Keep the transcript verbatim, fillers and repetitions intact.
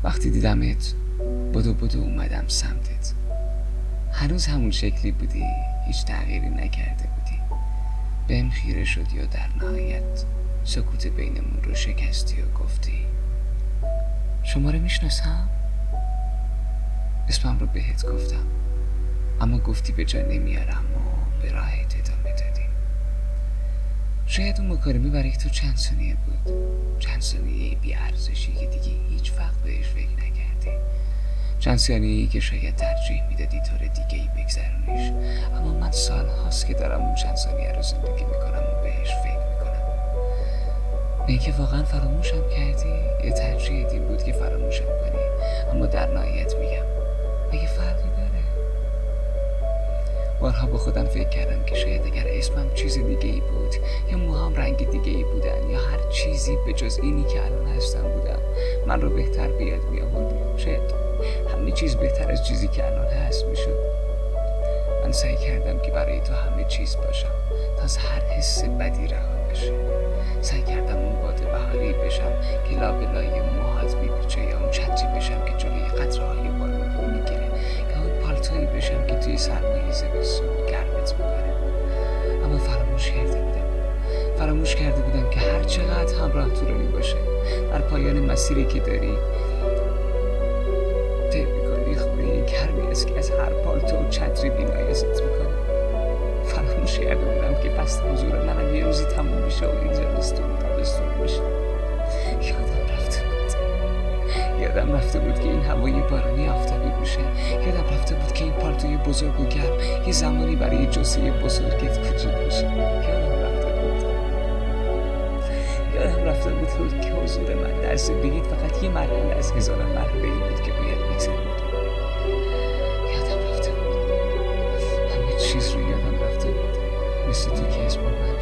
وقتی دیدمت بدو بدو اومدم سمتت. هنوز همون شکلی بودی، هیچ تغییری نکرده بودی. بهم خیره شدی و در نهایت سکوت بینمون رو شکستی و گفتی شما رو میشناسم؟ اسمم رو بهت گفتم، اما گفتی به جا نمیارم و به راهت ادامه دادی. شاید اون مکالمه برای تو چند ثانیه بود، چند ثانیه بی ارزشی که دیگه هیچ وقت بهش فکر نکردی، چند ثانیه‌ای که شاید ترجیح میدادی طور دیگه ای بگذرونیش. اما من سال هاست که دارم اون چند ثانیه رو زندگی میکنم و بهش فکر میکنم. به اینکه واقعا فراموشم کردی یا ترجیح این بود که فراموشم کنی. اما در نهایت میگم مگه فرقی داره؟ بارها با خودم فکر کردم که شاید اگر اسمم چیز دیگه ای بود یا موهام رنگ دیگه ای بودن یا هر چیزی به جز اینی که الان هستم بودم، من رو بهتر بیاد می آوردی. شاید همه چیز بهتر از چیزی که الان هست میشد. من سعی کردم که برای تو همه چیز باشم تا از هر حس بدی رها بشه. سعی کردم اون باد بهاری بشم که لابلای موهات میپیچه، یا اون چتری بشم که جلوی قطره‌های بارون رو میگیره، یا اون پالتویی بشم که توی سرمایه زمستون گرمت میکنه. اما فراموش کرده بودم فراموش کرده بودم که هر چقدر همراه طولانی باشه، در پایان مسیری که داری طی میکنی خونه گرمی است که از هر پالتو و چتری بینایست میکنه. فراموش کرده بودم که فصل حضور منم یه روزی تموم میشه و این زمستون تابستون میشه. یادم رفته بود یادم رفته بود که این هوای بارونی آفتابی میشه. یادم رفته بود که این پالتوی بزرگ و گرم یه زمانی برای جسه بزرگت کوچیک میشه. یادم رفته بود یادم رفته بود که حضور من در زندگی فقط یه مرحله از هزاران مرحله ای بود که باید بگذرونم. یادم رفته بود همه چیز رو یادم رفته بود، مثل تو که اسم من